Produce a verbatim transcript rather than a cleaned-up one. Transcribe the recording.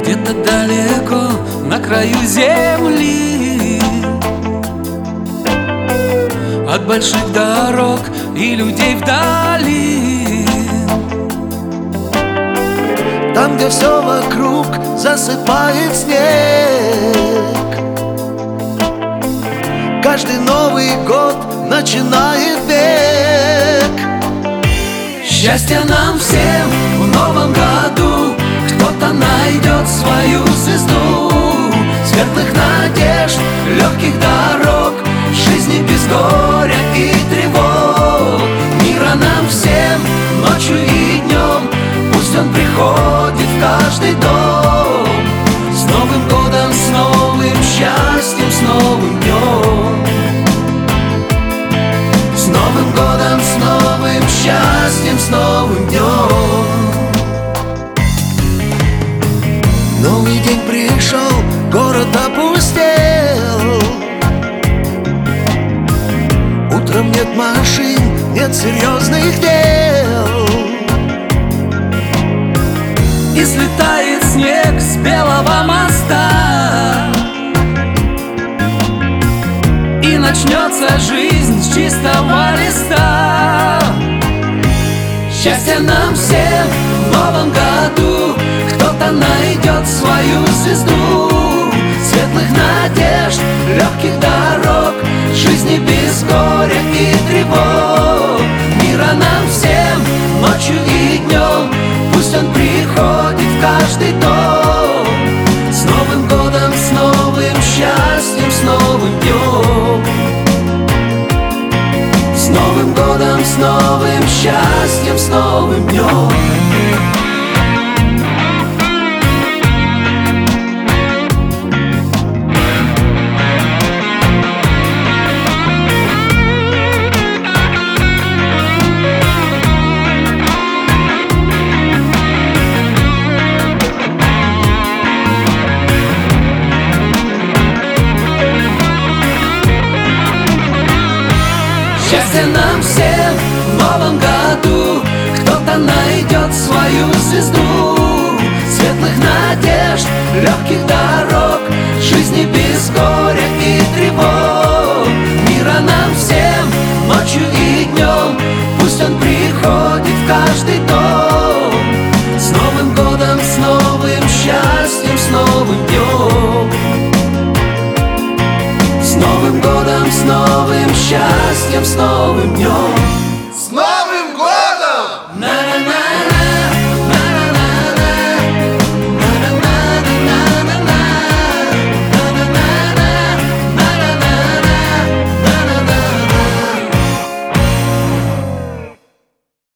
Где-то далеко на краю земли, от больших дорог и людей вдали, там, где все вокруг засыпает снег, каждый Новый год начинает век. Счастья нам всем в новом году, кто-то найдет свою звезду, светлых надежд, легких дорог, жизни без горя и тревог. Мира нам всем ночью и днем, пусть он приходит в каждый дом. С Новым годом, с новым счастьем, с новым днем. С Новым годом, с новым счастьем, с новым днем. Новый день пришел, город опустел. Утром нет машин, нет серьезных дел. И слетает снег с белого моста, и начнется жизнь с чистого листа. Счастья нам всем в новом году, кто-то найдет свою звезду, светлых надежд, легких дорог, жизни без горя и тревог. Мира нам всем ночью и днем, пусть он приходит в каждый дом. С Новым годом, с новым счастьем, с новым днем. С Новым годом, с новым счастьем, с новым днем. Счастья нам всем в новом году, кто-то найдет свою звезду, светлых надежд, легких дорог, жизни без горя и тревог. Мира нам всем ночью и днем, пусть он приходит в каждый дом. С Новым годом, с новым счастьем, с новым днем. С Новым годом, с новым счастьем, с новым днем.